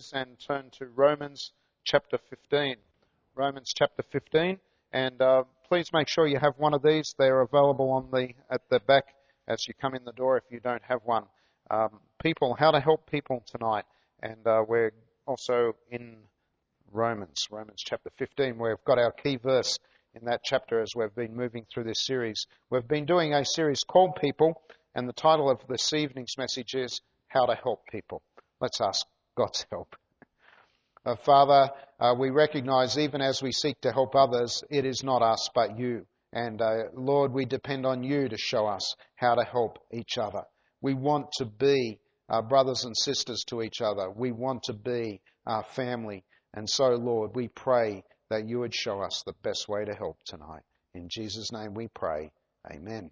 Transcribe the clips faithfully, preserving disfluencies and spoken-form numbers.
and turn to Romans chapter fifteen. Romans chapter fifteen, and uh, please make sure you have one of these. They're available on the at the back as you come in the door if you don't have one. Um, people, how to help people tonight, and uh, we're also in Romans, Romans chapter fifteen. We've got our key verse in that chapter as we've been moving through this series. We've been doing a series called People, and the title of this evening's message is How to Help People. Let's ask God's help. Uh, Father, uh, we recognize even as we seek to help others, it is not us but you. And uh, Lord, we depend on you to show us how to help each other. We want to be uh, brothers and sisters to each other. We want to be our family. And so, Lord, we pray that you would show us the best way to help tonight. In Jesus' name we pray. Amen.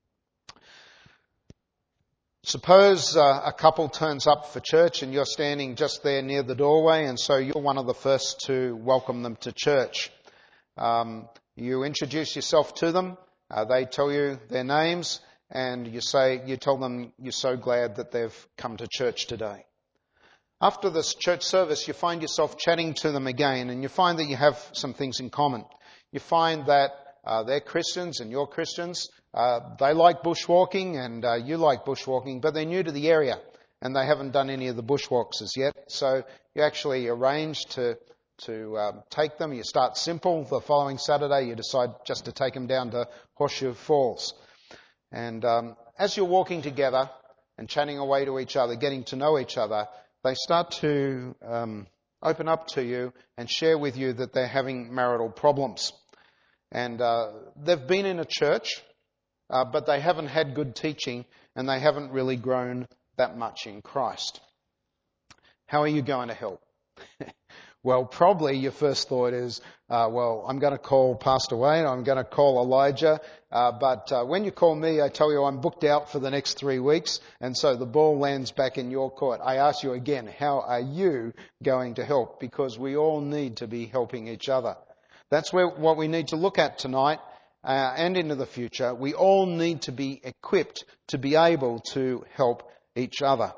Suppose uh, a couple turns up for church and you're standing just there near the doorway, and so you're one of the first to welcome them to church. Um, you introduce yourself to them, uh, they tell you their names, and you say, you tell them you're so glad that they've come to church today. After this church service, you find yourself chatting to them again, and you find that you have some things in common. You find that uh, they're Christians and you're Christians. Uh, they like bushwalking and uh, you like bushwalking, but they're new to the area and they haven't done any of the bushwalks as yet. So you actually arrange to to um, take them. You start simple. The following Saturday, you decide just to take them down to Horseshoe Falls. And um, as you're walking together and chatting away to each other, getting to know each other, they start to um, open up to you and share with you that they're having marital problems. And uh, they've been in a church, uh, but they haven't had good teaching and they haven't really grown that much in Christ. How are you going to help? Well, probably your first thought is, uh, well, I'm going to call Pastor Wayne, I'm going to call Elijah, uh, but uh, when you call me, I tell you I'm booked out for the next three weeks, and so the ball lands back in your court. I ask you again, how are you going to help? Because we all need to be helping each other. That's where, what we need to look at tonight uh, and into the future. We all need to be equipped to be able to help each other.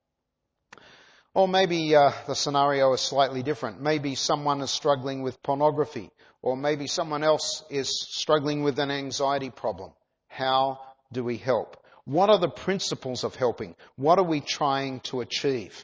Or maybe uh, the scenario is slightly different. Maybe someone is struggling with pornography, or maybe someone else is struggling with an anxiety problem. How do we help? What are the principles of helping? What are we trying to achieve?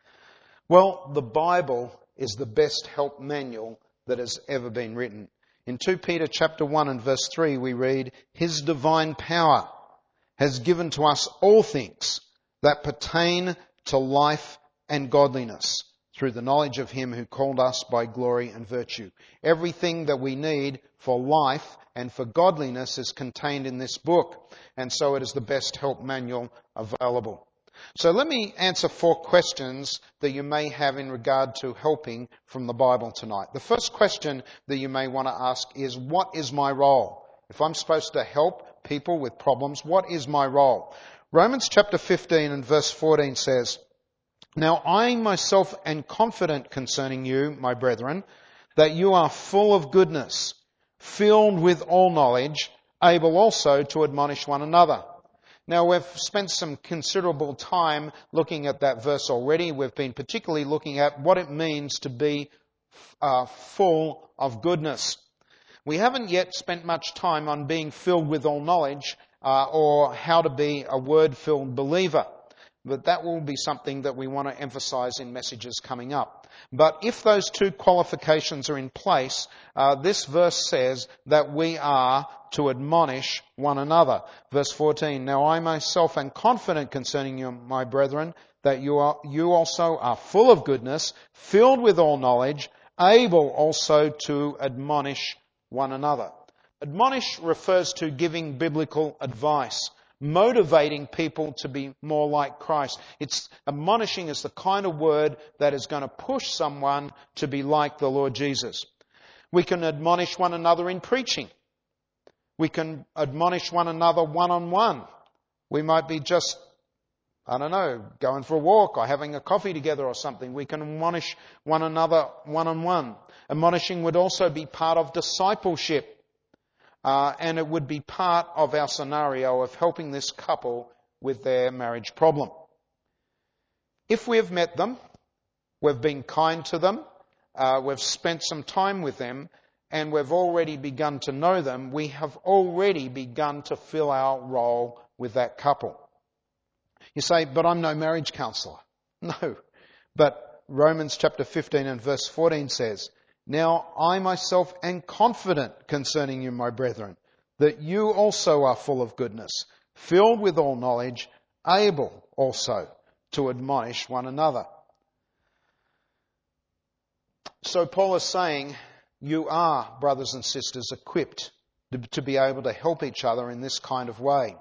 Well, the Bible is the best help manual that has ever been written. In Second Peter chapter one and verse three, we read, His divine power has given to us all things that pertain to life and godliness through the knowledge of Him who called us by glory and virtue. Everything that we need for life and for godliness is contained in this book, and so it is the best help manual available. So let me answer four questions that you may have in regard to helping from the Bible tonight. The first question that you may want to ask is, what is my role? If I'm supposed to help people with problems, what is my role? Romans chapter fifteen and verse fourteen says, Now I myself am confident concerning you, my brethren, that you are full of goodness, filled with all knowledge, able also to admonish one another. Now, we've spent some considerable time looking at that verse already. We've been particularly looking at what it means to be uh, full of goodness. We haven't yet spent much time on being filled with all knowledge uh, or how to be a word-filled believer. But that will be something that we want to emphasize in messages coming up. But if those two qualifications are in place, uh, this verse says that we are to admonish one another. Verse fourteen, Now I myself am confident concerning you, my brethren, that you are, you also are full of goodness, filled with all knowledge, able also to admonish one another. Admonish refers to giving biblical advice, motivating people to be more like Christ. It's admonishing is the kind of word that is going to push someone to be like the Lord Jesus. We can admonish one another in preaching. We can admonish one another one-on-one. We might be just, I don't know, going for a walk or having a coffee together or something. We can admonish one another one-on-one. Admonishing would also be part of discipleship. Uh, and it would be part of our scenario of helping this couple with their marriage problem. If we have met them, we've been kind to them, uh, we've spent some time with them, and we've already begun to know them, we have already begun to fill our role with that couple. You say, but I'm no marriage counsellor. No, but Romans chapter fifteen and verse fourteen says, now I myself am confident concerning you, my brethren, that you also are full of goodness, filled with all knowledge, able also to admonish one another. So Paul is saying, you are, brothers and sisters, equipped to, to be able to help each other in this kind of way.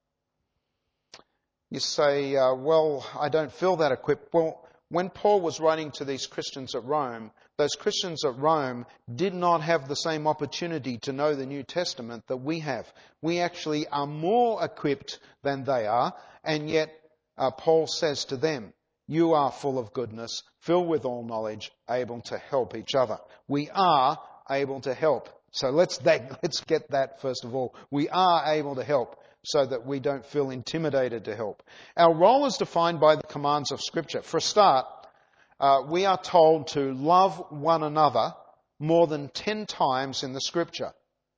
You say, uh, well, I don't feel that equipped. Well, when Paul was writing to these Christians at Rome, those Christians at Rome did not have the same opportunity to know the New Testament that we have. We actually are more equipped than they are, and yet uh, Paul says to them, you are full of goodness, filled with all knowledge, able to help each other. We are able to help. So let's that, let's get that first of all. We are able to help so that we don't feel intimidated to help. Our role is defined by the commands of Scripture. For a start, uh, we are told to love one another more than ten times in the Scripture.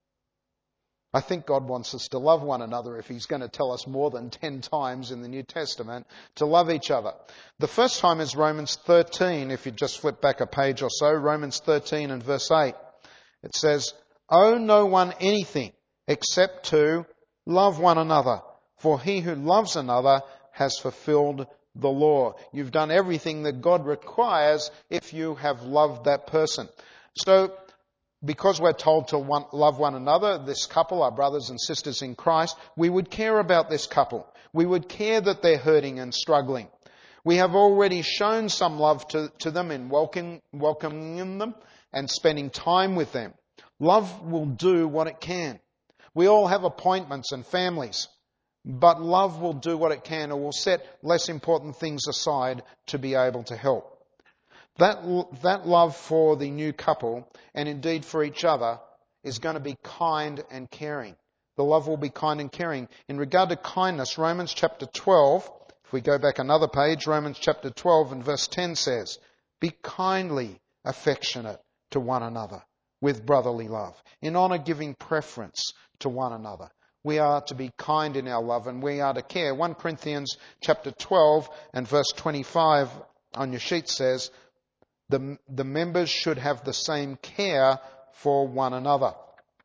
I think God wants us to love one another if He's going to tell us more than ten times in the New Testament to love each other. The first time is Romans thirteen, if you just flip back a page or so, Romans thirteen and verse eight. It says, owe no one anything except to love one another, for he who loves another has fulfilled the law. You've done everything that God requires if you have loved that person. So, because we're told to one, love one another, this couple, our brothers and sisters in Christ, we would care about this couple. We would care that they're hurting and struggling. We have already shown some love to, to them in welcome, welcoming them and spending time with them. Love will do what it can. We all have appointments and families, but love will do what it can, or will set less important things aside to be able to help. That, that love for the new couple, and indeed for each other, is going to be kind and caring. The love will be kind and caring. In regard to kindness, Romans chapter twelve, if we go back another page, Romans chapter twelve and verse ten says, be kindly affectionate to one another with brotherly love, in honour giving preference to one another. We are to be kind in our love, and we are to care. First Corinthians chapter twelve and verse twenty-five on your sheet says, The, the members should have the same care for one another.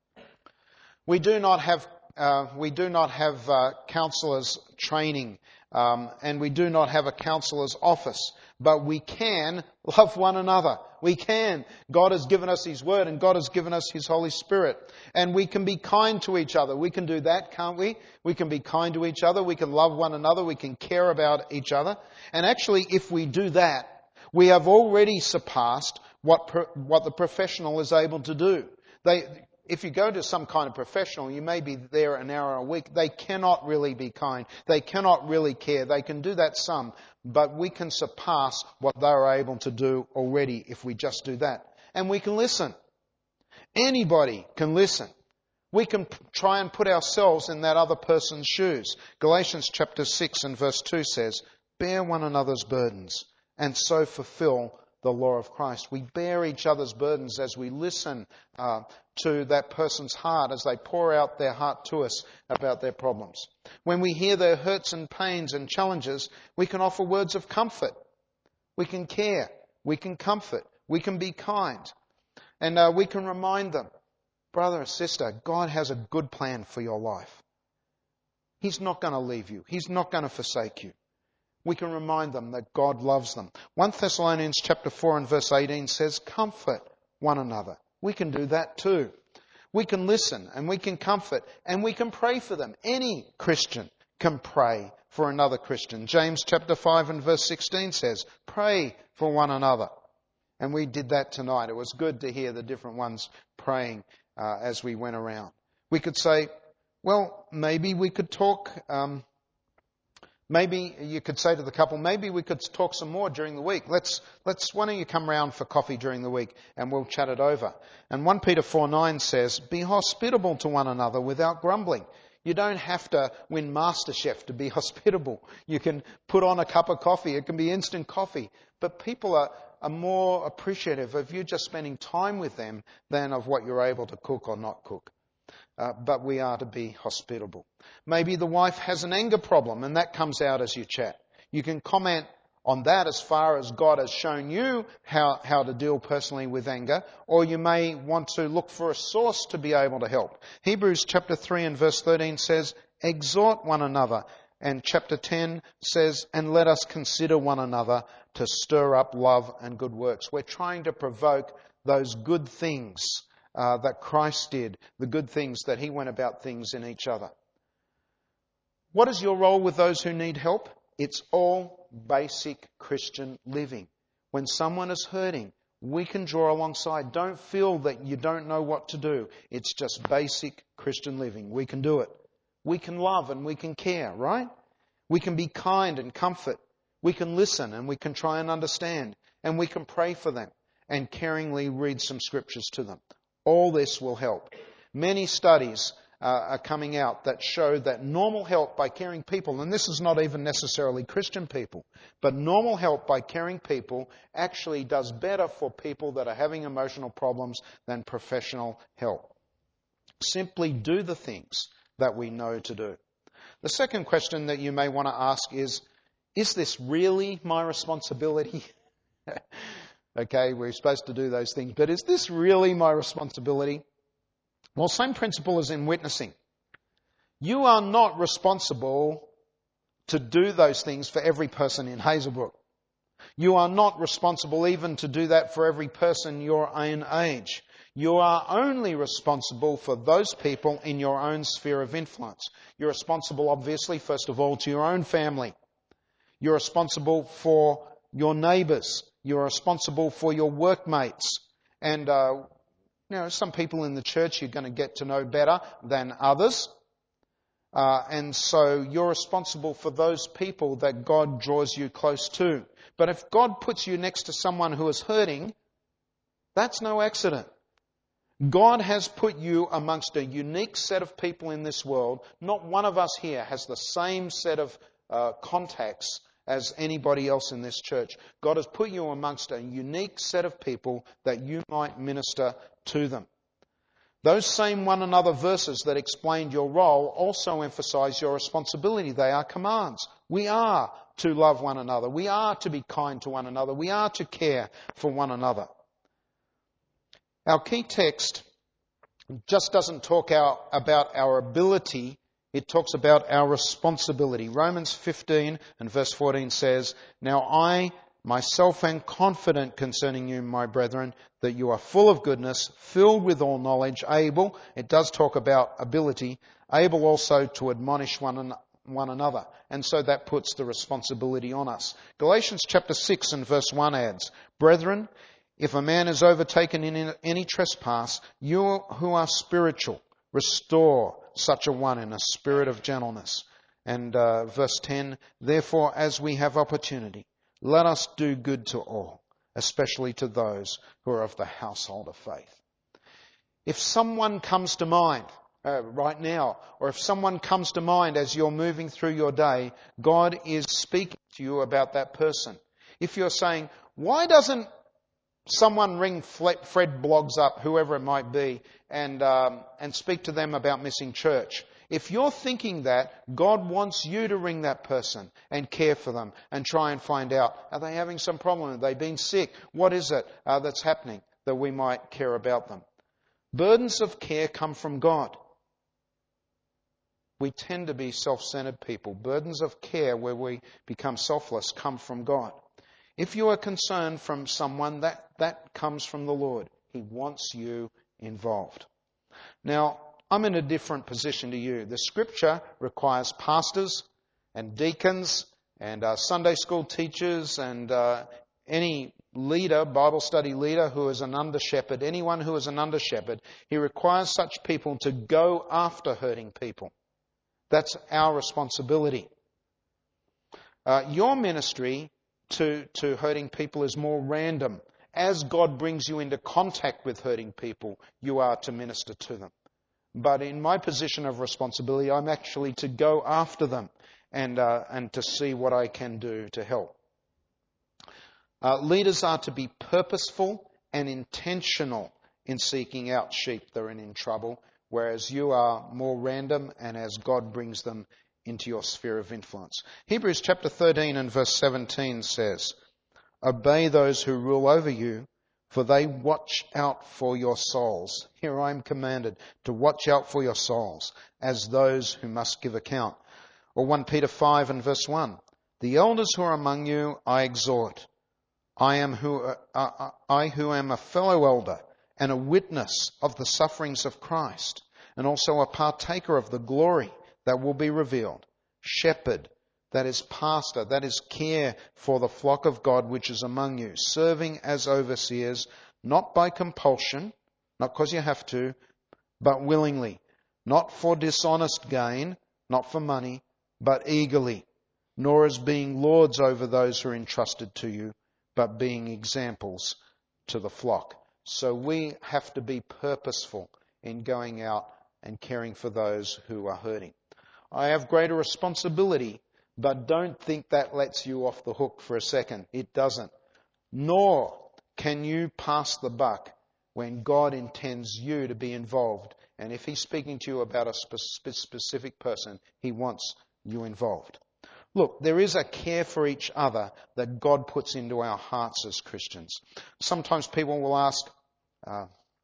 We do not have uh, we do not have uh, counsellors training, um, and we do not have a counsellor's office, but we can love one another. We can. God has given us His Word, and God has given us His Holy Spirit, and we can be kind to each other. We can do that, can't we? We can be kind to each other. We can love one another. We can care about each other. And actually, if we do that, we have already surpassed what pro, what the professional is able to do. They, if you go to some kind of professional, you may be there an hour a week. They cannot really be kind. They cannot really care. They can do that some, but we can surpass what they are able to do already if we just do that. And we can listen. Anybody can listen. We can p- try and put ourselves in that other person's shoes. Galatians chapter six and verse two says, bear one another's burdens, and so fulfill the law of Christ. We bear each other's burdens as we listen uh, to that person's heart as they pour out their heart to us about their problems. When we hear their hurts and pains and challenges, we can offer words of comfort. We can care. We can comfort. We can be kind. And uh, we can remind them, brother or sister, God has a good plan for your life. He's not going to leave you. He's not going to forsake you. We can remind them that God loves them. First Thessalonians chapter four and verse eighteen says, comfort one another. We can do that too. We can listen and we can comfort and we can pray for them. Any Christian can pray for another Christian. James chapter five and verse sixteen says, pray for one another. And we did that tonight. It was good to hear the different ones praying uh, as we went around. We could say, well, maybe we could talk... Um, Maybe you could say to the couple, maybe we could talk some more during the week. Let's, let's, why don't you come round for coffee during the week and we'll chat it over. And First Peter four nine says, be hospitable to one another without grumbling. You don't have to win MasterChef to be hospitable. You can put on a cup of coffee. It can be instant coffee. But people are, are more appreciative of you just spending time with them than of what you're able to cook or not cook. Uh, but we are to be hospitable. Maybe the wife has an anger problem and that comes out as you chat. You can comment on that as far as God has shown you how, how to deal personally with anger, or you may want to look for a source to be able to help. Hebrews chapter three and verse thirteen says, exhort one another. And chapter ten says, and let us consider one another to stir up love and good works. We're trying to provoke those good things uh, that Christ did, the good things that he went about things in each other. What is your role with those who need help? It's all basic Christian living. When someone is hurting, we can draw alongside. Don't feel that you don't know what to do. It's just basic Christian living. We can do it. We can love and we can care, right? We can be kind and comfort. We can listen and we can try and understand. And we can pray for them and caringly read some scriptures to them. All this will help. Many studies Uh, are coming out that show that normal help by caring people, and this is not even necessarily Christian people, but normal help by caring people actually does better for people that are having emotional problems than professional help. Simply do the things that we know to do. The second question that you may want to ask is, is this really my responsibility? Okay, we're supposed to do those things, but is this really my responsibility? Well, same principle as in witnessing. You are not responsible to do those things for every person in Hazelbrook. You are not responsible even to do that for every person your own age. You are only responsible for those people in your own sphere of influence. You're responsible, obviously, first of all, to your own family. You're responsible for your neighbours. You're responsible for your workmates. And, uh, You know, some people in the church you're going to get to know better than others. Uh, and so you're responsible for those people that God draws you close to. But if God puts you next to someone who is hurting, that's no accident. God has put you amongst a unique set of people in this world. Not one of us here has the same set of uh, contacts as anybody else in this church. God has put you amongst a unique set of people that you might minister to them. Those same one another verses that explained your role also emphasize your responsibility. They are commands. We are to love one another. We are to be kind to one another. We are to care for one another. Our key text just doesn't talk our, about our ability. It talks about our responsibility. Romans fifteen and verse fourteen says, now I myself am confident concerning you, my brethren, that you are full of goodness, filled with all knowledge, able, it does talk about ability, able also to admonish one another. one another. And so that puts the responsibility on us. Galatians chapter six and verse one adds, brethren, if a man is overtaken in any trespass, you who are spiritual, restore such a one in a spirit of gentleness. And uh, verse ten, therefore as we have opportunity, let us do good to all, especially to those who are of the household of faith. If someone comes to mind uh, right now, or if someone comes to mind as you're moving through your day, God is speaking to you about that person. If you're saying, why doesn't someone ring Fred Bloggs up, whoever it might be, and um, and speak to them about missing church? If you're thinking that, God wants you to ring that person and care for them and try and find out, are they having some problem? Have they been sick? What is it uh, that's happening that we might care about them? Burdens of care come from God. We tend to be self-centered people. Burdens of care where we become selfless come from God. If you are concerned from someone, that, that comes from the Lord. He wants you involved. Now, I'm in a different position to you. The scripture requires pastors and deacons and uh, Sunday school teachers and uh, any leader, Bible study leader who is an under-shepherd, anyone who is an under-shepherd, he requires such people to go after hurting people. That's our responsibility. Uh, your ministry to, to hurting people is more random. As God brings you into contact with hurting people, you are to minister to them. But in my position of responsibility, I'm actually to go after them and uh, and to see what I can do to help. Uh, leaders are to be purposeful and intentional in seeking out sheep that are in trouble, whereas you are more random and as God brings them into your sphere of influence. Hebrews chapter thirteen and verse seventeen says, "Obey those who rule over you, for they watch out for your souls." Here I am commanded to watch out for your souls as those who must give account. Or First Peter five and verse one, "The elders who are among you I exhort. I am who uh, uh, I who am a fellow elder and a witness of the sufferings of Christ, and also a partaker of the glory that will be revealed. Shepherd," that is pastor, that is care for the flock of God which is among you, serving as overseers, not by compulsion, not because you have to, but willingly, not for dishonest gain, not for money, but eagerly, nor as being lords over those who are entrusted to you, but being examples to the flock. So we have to be purposeful in going out and caring for those who are hurting. I have greater responsibility, but don't think that lets you off the hook for a second. It doesn't. Nor can you pass the buck when God intends you to be involved. And if He's speaking to you about a spe- specific person, He wants you involved. Look, there is a care for each other that God puts into our hearts as Christians. Sometimes people will ask, uh,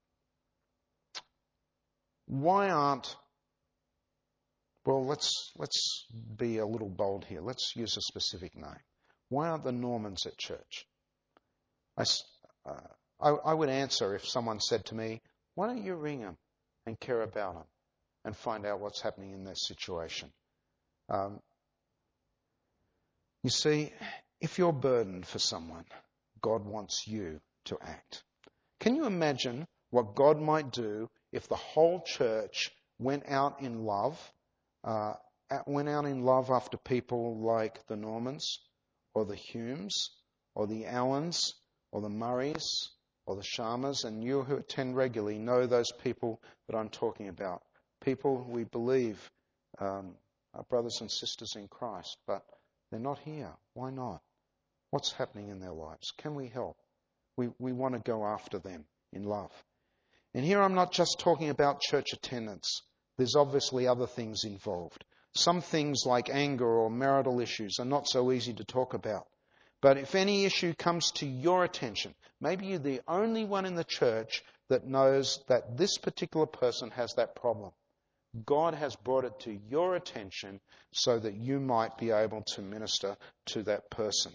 why aren't, well, let's let's be a little bold here. Let's use a specific name. Why aren't the Normans at church? I, uh, I, I would answer if someone said to me, why don't you ring them and care about them and find out what's happening in their situation? Um, You see, if you're burdened for someone, God wants you to act. Can you imagine what God might do if the whole church went out in love, uh, went out in love after people like the Normans, or the Humes, or the Allens, or the Murrays, or the Sharmas, and you who attend regularly know those people that I'm talking about. People we believe um, are brothers and sisters in Christ, but they're not here. Why not? What's happening in their lives? Can we help? We we want to go after them in love. And here I'm not just talking about church attendance. There's obviously other things involved. Some things like anger or marital issues are not so easy to talk about. But if any issue comes to your attention, maybe you're the only one in the church that knows that this particular person has that problem. God has brought it to your attention so that you might be able to minister to that person.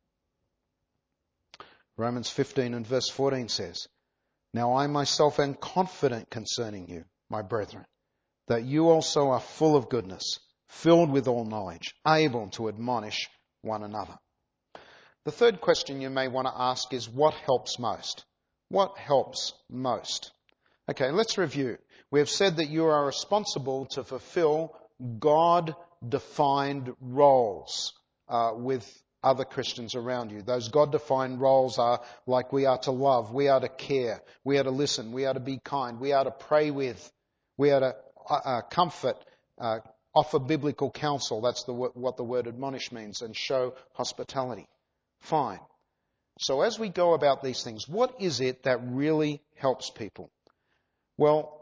Romans fifteen and verse fourteen says, "Now I myself am confident concerning you, my brethren, that you also are full of goodness, filled with all knowledge, able to admonish one another." The third question you may want to ask is, what helps most? What helps most? Okay, let's review. We have said that you are responsible to fulfill God-defined roles uh, with other Christians around you. Those God-defined roles are like we are to love, we are to care, we are to listen, we are to be kind, we are to pray with, we are to uh, comfort, uh, offer biblical counsel. That's the, what the word admonish means, and show hospitality. Fine. So as we go about these things, what is it that really helps people? Well,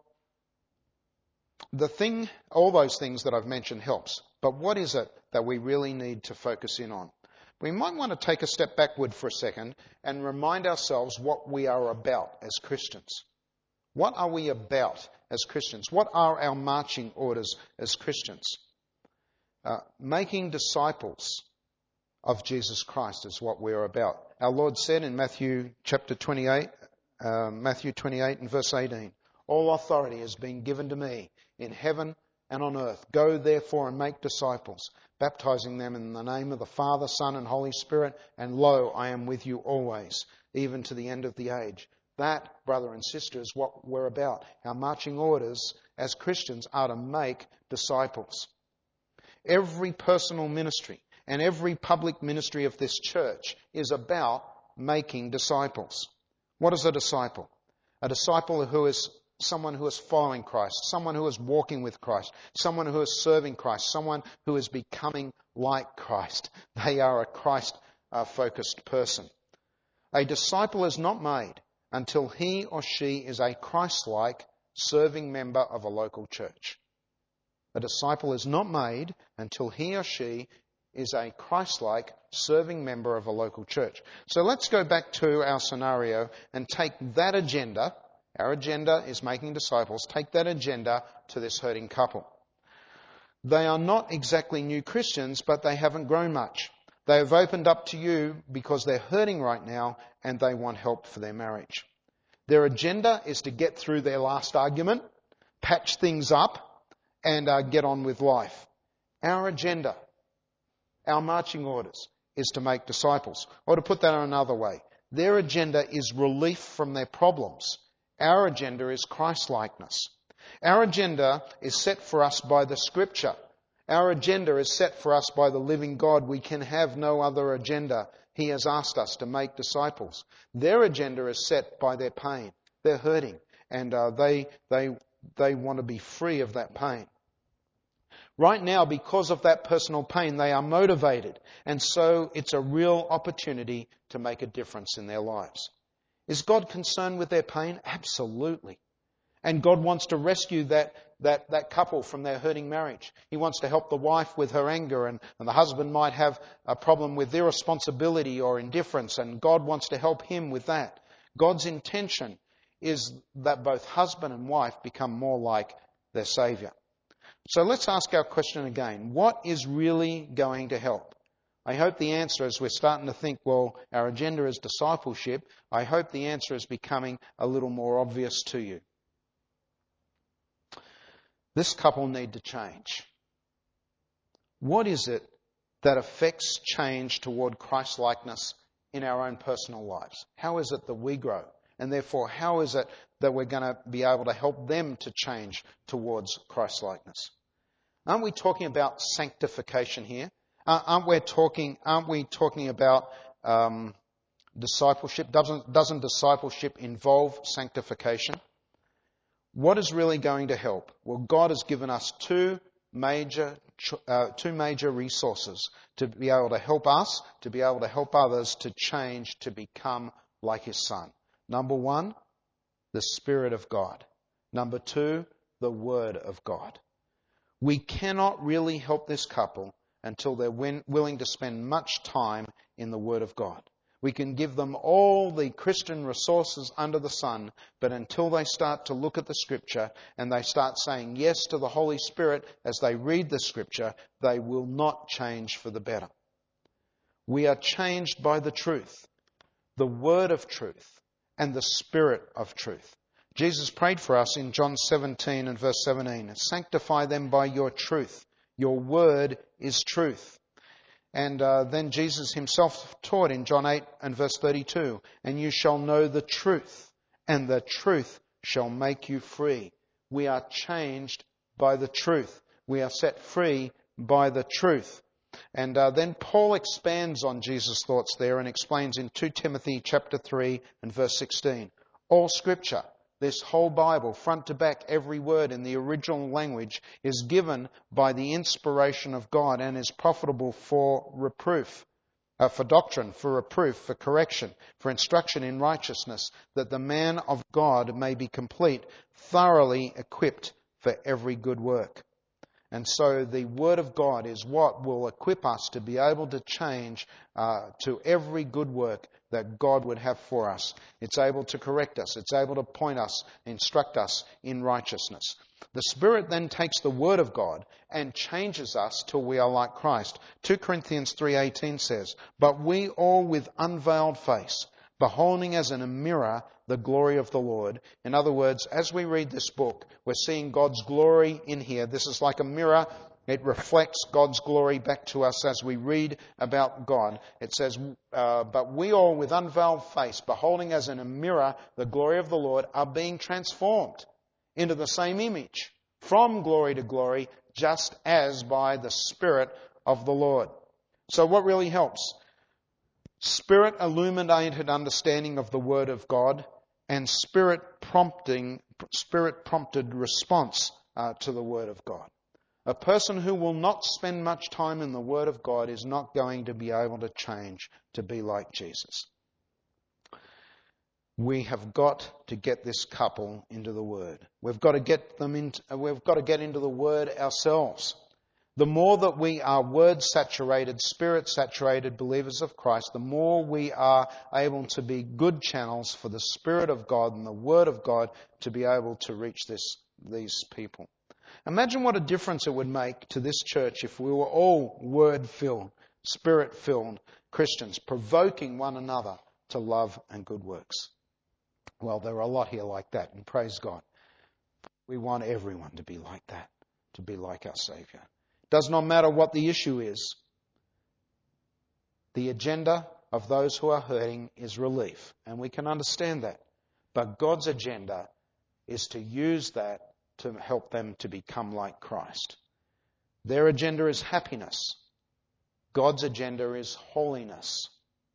the thing, all those things that I've mentioned helps. But what is it that we really need to focus in on? We might want to take a step backward for a second and remind ourselves what we are about as Christians. What are we about as Christians? What are our marching orders as Christians? Uh, making disciples of Jesus Christ is what we're about. Our Lord said in Matthew chapter twenty-eight, uh, Matthew twenty-eight and verse eighteen, "All authority has been given to me in heaven and on earth. Go therefore and make disciples, baptizing them in the name of the Father, Son, and Holy Spirit, and lo, I am with you always, even to the end of the age." That, brother and sister, is what we're about. Our marching orders as Christians are to make disciples. Every personal ministry and every public ministry of this church is about making disciples. What is a disciple? A disciple who is someone who is following Christ, someone who is walking with Christ, someone who is serving Christ, someone who is becoming like Christ. They are a Christ-focused person. A disciple is not made until he or she is a Christ-like serving member of a local church. A disciple is not made until he or she is a Christ-like serving member of a local church. So let's go back to our scenario and take that agenda. Our agenda is making disciples. Take that agenda to this hurting couple. They are not exactly new Christians, but they haven't grown much. They have opened up to you because they're hurting right now and they want help for their marriage. Their agenda is to get through their last argument, patch things up, and uh, get on with life. Our agenda, our marching orders, is to make disciples. Or to put that another way, their agenda is relief from their problems. Our agenda is Christ-likeness. Our agenda is set for us by the Scripture. Our agenda is set for us by the living God. We can have no other agenda. He has asked us to make disciples. Their agenda is set by their pain. They're hurting, and uh, they they they want to be free of that pain. Right now, because of that personal pain, they are motivated, and so it's a real opportunity to make a difference in their lives. Is God concerned with their pain? Absolutely. And God wants to rescue that, that, that couple from their hurting marriage. He wants to help the wife with her anger, and, and the husband might have a problem with irresponsibility or indifference, and God wants to help him with that. God's intention is that both husband and wife become more like their Saviour. So let's ask our question again. What is really going to help? I hope the answer is, we're starting to think, well, our agenda is discipleship. I hope the answer is becoming a little more obvious to you. This couple need to change. What is it that affects change toward Christ-likeness in our own personal lives? How is it that we grow? And therefore, how is it that we're going to be able to help them to change towards Christ-likeness? Aren't we talking about sanctification here? Uh, aren't we talking? Aren't we talking about um, discipleship? Doesn't doesn't discipleship involve sanctification? What is really going to help? Well, God has given us two major uh, two major resources to be able to help us, to be able to help others to change, to become like His Son. Number one, the Spirit of God. Number two, the Word of God. We cannot really help this couple until they're win- willing to spend much time in the Word of God. We can give them all the Christian resources under the sun, but until they start to look at the Scripture and they start saying yes to the Holy Spirit as they read the Scripture, they will not change for the better. We are changed by the truth, the Word of truth, and the Spirit of truth. Jesus prayed for us in John seventeen and verse seventeen, sanctify them by your truth. Your word is truth. And uh, then Jesus himself taught in John eight and verse thirty-two, and you shall know the truth, and the truth shall make you free. We are changed by the truth. We are set free by the truth. And uh, then Paul expands on Jesus' thoughts there and explains in Second Timothy chapter three and verse sixteen, all Scripture, this whole Bible, front to back, every word in the original language, is given by the inspiration of God and is profitable for reproof, uh, for doctrine, for reproof, for correction, for instruction in righteousness, that the man of God may be complete, thoroughly equipped for every good work. And so the Word of God is what will equip us to be able to change uh, to every good work that God would have for us. It's able to correct us. It's able to point us, instruct us in righteousness. The Spirit then takes the Word of God and changes us till we are like Christ. Second Corinthians three eighteen says, but we all with unveiled face, beholding as in a mirror the glory of the Lord. In other words, as we read this book, we're seeing God's glory in here. This is like a mirror. It reflects God's glory back to us as we read about God. It says, uh, but we all with unveiled face, beholding as in a mirror the glory of the Lord, are being transformed into the same image, from glory to glory, just as by the Spirit of the Lord. So what really helps? Spirit illuminated understanding of the Word of God and Spirit prompting, Spirit prompted response uh, to the Word of God. A person who will not spend much time in the Word of God is not going to be able to change to be like Jesus. We have got to get this couple into the Word. We've got to get them into, we've got to get into the Word ourselves. The more that we are Word-saturated, Spirit-saturated believers of Christ, the more we are able to be good channels for the Spirit of God and the Word of God to be able to reach this, these people. Imagine what a difference it would make to this church if we were all Word-filled, Spirit-filled Christians, provoking one another to love and good works. Well, there are a lot here like that, and praise God. We want everyone to be like that, to be like our Saviour. Does not matter what the issue is. The agenda of those who are hurting is relief, and we can understand that. But God's agenda is to use that to help them to become like Christ. Their agenda is happiness. God's agenda is holiness.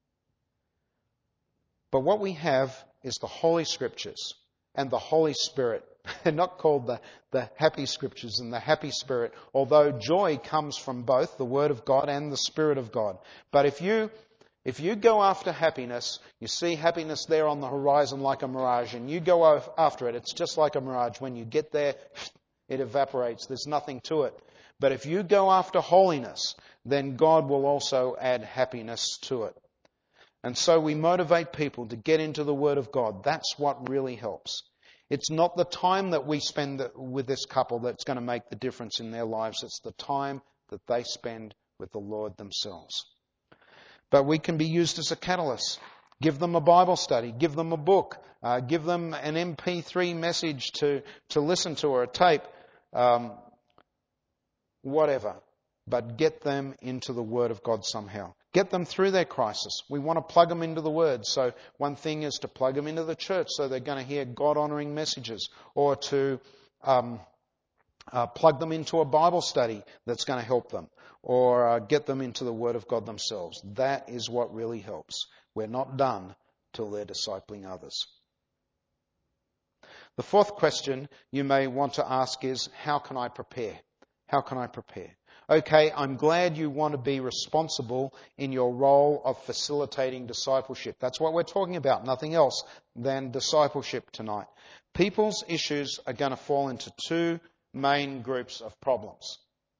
But what we have is the Holy Scriptures and the Holy Spirit. They're not called the, the happy Scriptures and the happy Spirit, although joy comes from both the Word of God and the Spirit of God. But if you if you go after happiness, you see happiness there on the horizon like a mirage, and you go after it, it's just like a mirage. When you get there, it evaporates. There's nothing to it. But if you go after holiness, then God will also add happiness to it. And so we motivate people to get into the Word of God. That's what really helps. It's not the time that we spend with this couple that's going to make the difference in their lives. It's the time that they spend with the Lord themselves. But we can be used as a catalyst. Give them a Bible study. Give them a book. Uh, give them an M P three message to, to listen to, or a tape. Um, whatever. But get them into the Word of God somehow. Get them through their crisis. We want to plug them into the Word. So one thing is to plug them into the church so they're going to hear God-honouring messages, or to um, uh, plug them into a Bible study that's going to help them, or uh, get them into the Word of God themselves. That is what really helps. We're not done till they're discipling others. The fourth question you may want to ask is, how can I prepare? How can I prepare? Okay, I'm glad you want to be responsible in your role of facilitating discipleship. That's what we're talking about, nothing else than discipleship tonight. People's issues are going to fall into two main groups of problems.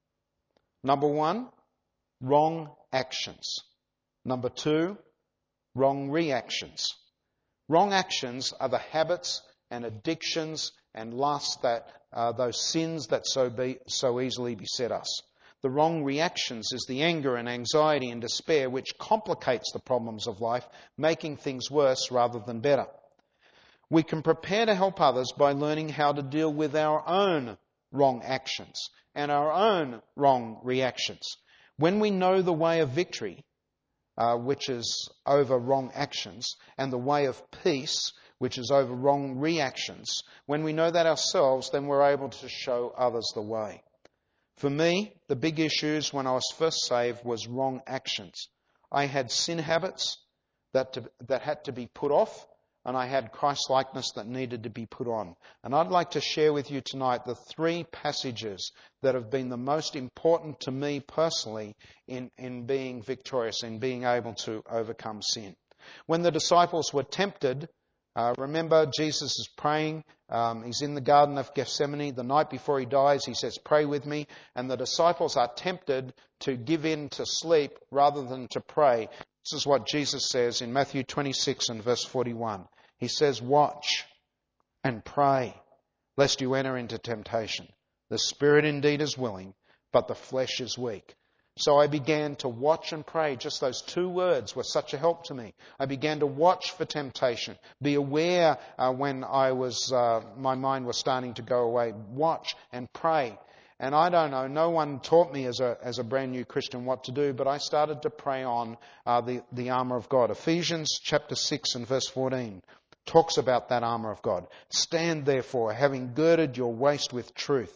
Number one, wrong actions. Number two, wrong reactions. Wrong actions are the habits and addictions and lusts, that uh, those sins that so be, so easily beset us. The wrong reactions is the anger and anxiety and despair which complicates the problems of life, making things worse rather than better. We can prepare to help others by learning how to deal with our own wrong actions and our own wrong reactions. When we know the way of victory, uh, which is over wrong actions, and the way of peace, which is over wrong reactions, when we know that ourselves, then we're able to show others the way. For me, the big issues when I was first saved was wrong actions. I had sin habits that to, that had to be put off, and I had Christ-likeness that needed to be put on. And I'd like to share with you tonight the three passages that have been the most important to me personally in, in being victorious, in being able to overcome sin. When the disciples were tempted, Uh, remember, Jesus is praying. Um, he's in the Garden of Gethsemane. The night before he dies, he says, "Pray with me." And the disciples are tempted to give in to sleep rather than to pray. This is what Jesus says in Matthew twenty-six and verse forty-one. He says, "Watch and pray, lest you enter into temptation. The spirit indeed is willing, but the flesh is weak." So I began to watch and pray. Just those two words were such a help to me. I began to watch for temptation. Be aware uh, when I was, uh, my mind was starting to go away. Watch and pray. And I don't know, no one taught me as a as a brand new Christian what to do, but I started to pray on uh, the, the armour of God. Ephesians chapter six and verse fourteen talks about that armour of God. "Stand therefore, having girded your waist with truth."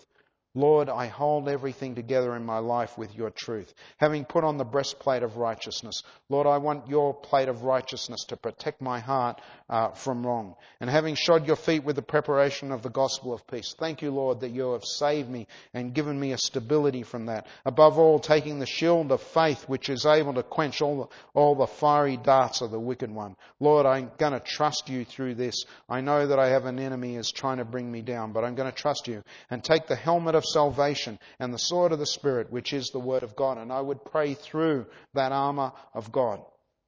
Lord, I hold everything together in my life with your truth. Having put on the breastplate of righteousness, Lord, I want your plate of righteousness to protect my heart uh, from wrong. And having shod your feet with the preparation of the gospel of peace. Thank you, Lord, that you have saved me and given me a stability from that. Above all, taking the shield of faith, which is able to quench all the, all the fiery darts of the wicked one. Lord, I'm going to trust you through this. I know that I have an enemy who's trying to bring me down, but I'm going to trust you and take the helmet of salvation and the sword of the Spirit, which is the Word of God. And I would pray through that armour of God.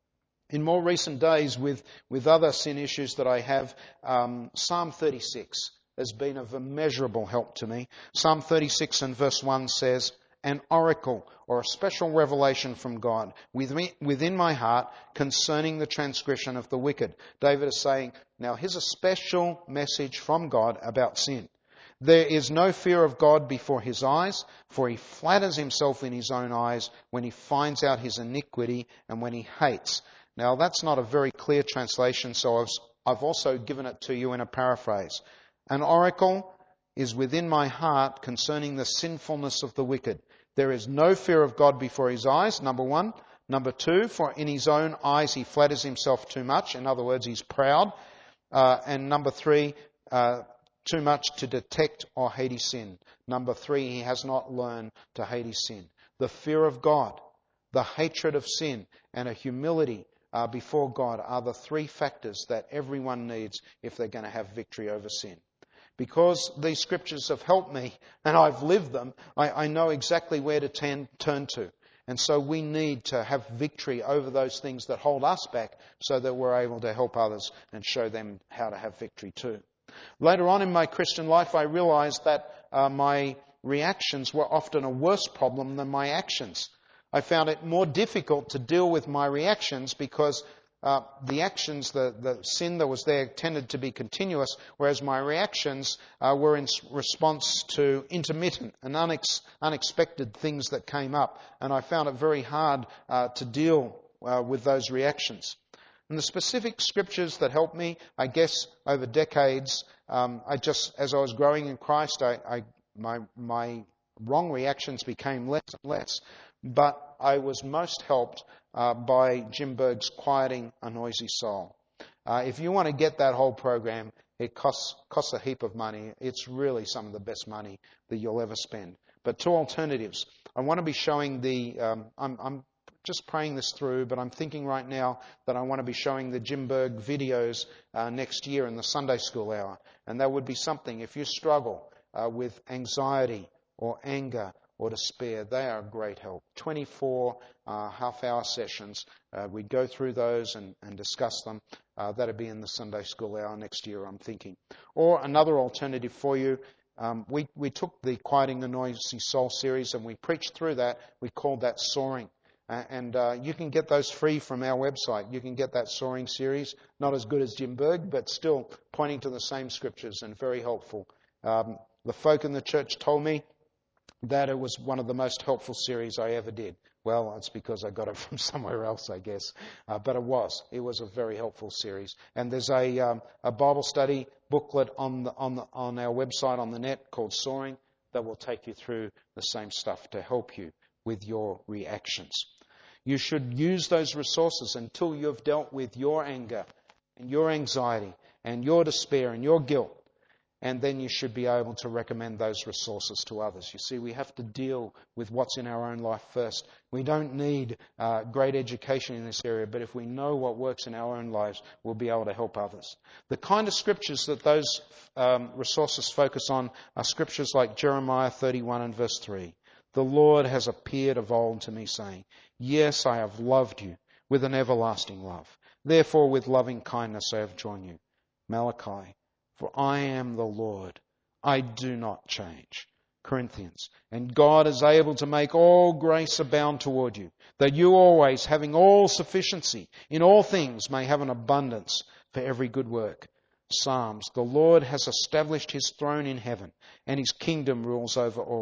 In more recent days, with, with other sin issues that I have, um, Psalm thirty-six has been of immeasurable help to me. Psalm thirty-six and verse one says, an oracle or a special revelation from God within my heart concerning the transgression of the wicked. David is saying, now here's a special message from God about sin. There is no fear of God before his eyes, for he flatters himself in his own eyes when he finds out his iniquity and when he hates. Now that's not a very clear translation, so I've also given it to you in a paraphrase. An oracle is within my heart concerning the sinfulness of the wicked. There is no fear of God before his eyes, number one. Number two, for in his own eyes he flatters himself too much. In other words, he's proud. Uh, and number three, uh, too much to detect or hate his sin. Number three, he has not learned to hate his sin. The fear of God, the hatred of sin, and a humility uh, before God are the three factors that everyone needs if they're going to have victory over sin. Because these scriptures have helped me and I've lived them, I, I know exactly where to ten, turn to. And so we need to have victory over those things that hold us back so that we're able to help others and show them how to have victory too. Later on in my Christian life, I realized that uh, my reactions were often a worse problem than my actions. I found it more difficult to deal with my reactions because uh, the actions, the, the sin that was there tended to be continuous, whereas my reactions uh, were in response to intermittent and unex- unexpected things that came up. And I found it very hard uh, to deal uh, with those reactions. And the specific scriptures that helped me, I guess, over decades, um, I just, as I was growing in Christ, I, I, my, my wrong reactions became less and less. But I was most helped uh, by Jim Berg's Quieting a Noisy Soul. Uh, if you want to get that whole program, it costs costs a heap of money. It's really some of the best money that you'll ever spend. But two alternatives. I want to be showing the. Um, I'm, I'm just praying this through, but I'm thinking right now that I want to be showing the Jim Berg videos uh, next year in the Sunday school hour. And that would be something. If you struggle uh, with anxiety or anger or despair, they are a great help. twenty-four uh, half-hour sessions. Uh, we go through those and, and discuss them. Uh, that'll be in the Sunday school hour next year, I'm thinking. Or another alternative for you, um, we, we took the Quieting the Noisy Soul series and we preached through that. We called that Soaring. Uh, and uh, you can get those free from our website. You can get that Soaring series. Not as good as Jim Berg, but still pointing to the same scriptures and very helpful. Um, the folk in the church told me that it was one of the most helpful series I ever did. Well, it's because I got it from somewhere else, I guess. Uh, but it was. It was a very helpful series. And there's a um, a Bible study booklet on the, on the, on our website on the net called Soaring that will take you through the same stuff to help you with your reactions. You should use those resources until you've dealt with your anger and your anxiety and your despair and your guilt. And then you should be able to recommend those resources to others. You see, we have to deal with what's in our own life first. We don't need uh, great education in this area, but if we know what works in our own lives, we'll be able to help others. The kind of scriptures that those um, resources focus on are scriptures like Jeremiah thirty-one and verse three. The Lord has appeared of old to me, saying, yes, I have loved you with an everlasting love. Therefore, with loving kindness I have drawn you. Malachi, for I am the Lord, I do not change. Corinthians, and God is able to make all grace abound toward you, that you always, having all sufficiency in all things, may have an abundance for every good work. Psalms, the Lord has established his throne in heaven, and his kingdom rules over all.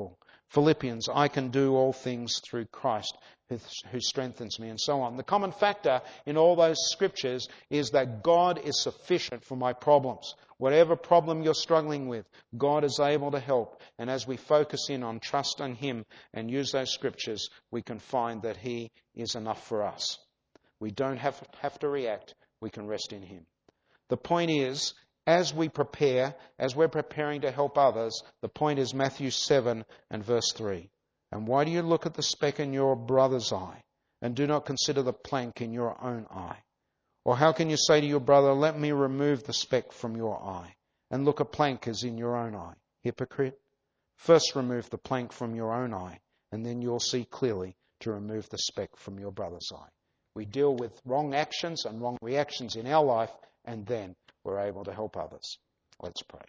Philippians, I can do all things through Christ who strengthens me, and so on. The common factor in all those scriptures is that God is sufficient for my problems. Whatever problem you're struggling with, God is able to help. And as we focus in on trust in Him and use those scriptures, we can find that He is enough for us. We don't have, have to react. We can rest in Him. The point is, as we prepare, as we're preparing to help others, the point is Matthew seven and verse three. And why do you look at the speck in your brother's eye and do not consider the plank in your own eye? Or how can you say to your brother, let me remove the speck from your eye, and look, a plank is in your own eye? Hypocrite. First remove the plank from your own eye, and then you'll see clearly to remove the speck from your brother's eye. We deal with wrong actions and wrong reactions in our life, and then we're able to help others. Let's pray.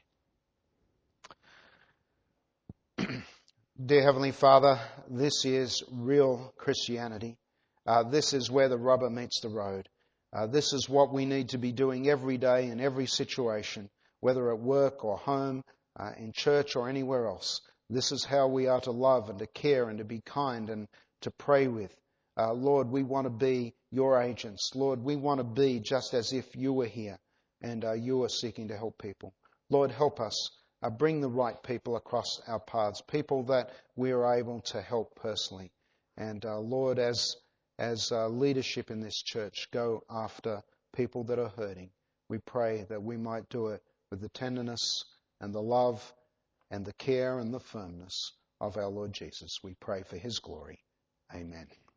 Dear Heavenly Father, this is real Christianity. Uh, this is where the rubber meets the road. Uh, this is what we need to be doing every day in every situation, whether at work or home, uh, in church or anywhere else. This is how we are to love and to care and to be kind and to pray with. Uh, Lord, we want to be your agents. Lord, we want to be just as if you were here and uh, you are seeking to help people. Lord, help us. Uh, bring the right people across our paths, people that we are able to help personally. And uh, Lord, as as uh, leadership in this church, go after people that are hurting. We pray that we might do it with the tenderness and the love and the care and the firmness of our Lord Jesus. We pray for His glory. Amen.